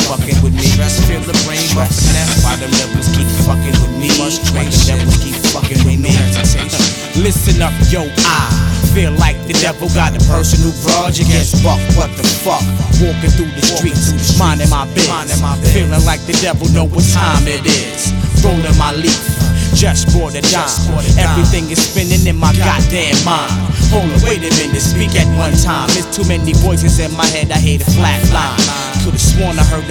fucking with me. Feel the brain bustin' out. Why them devils keep fucking with me? Why them devils keep fucking with me? Listen up, yo, I feel like the devil got a personal grudge against Buck. What the fuck? Walking through the streets, minding my biz. Feeling like the devil know what time it is. Rolling my leaf, just bought a dime. Everything is spinning in my goddamn mind. Hold on, wait a minute, speak at one time. There's too many voices in my head, I hate a flat line. Could've sworn I heard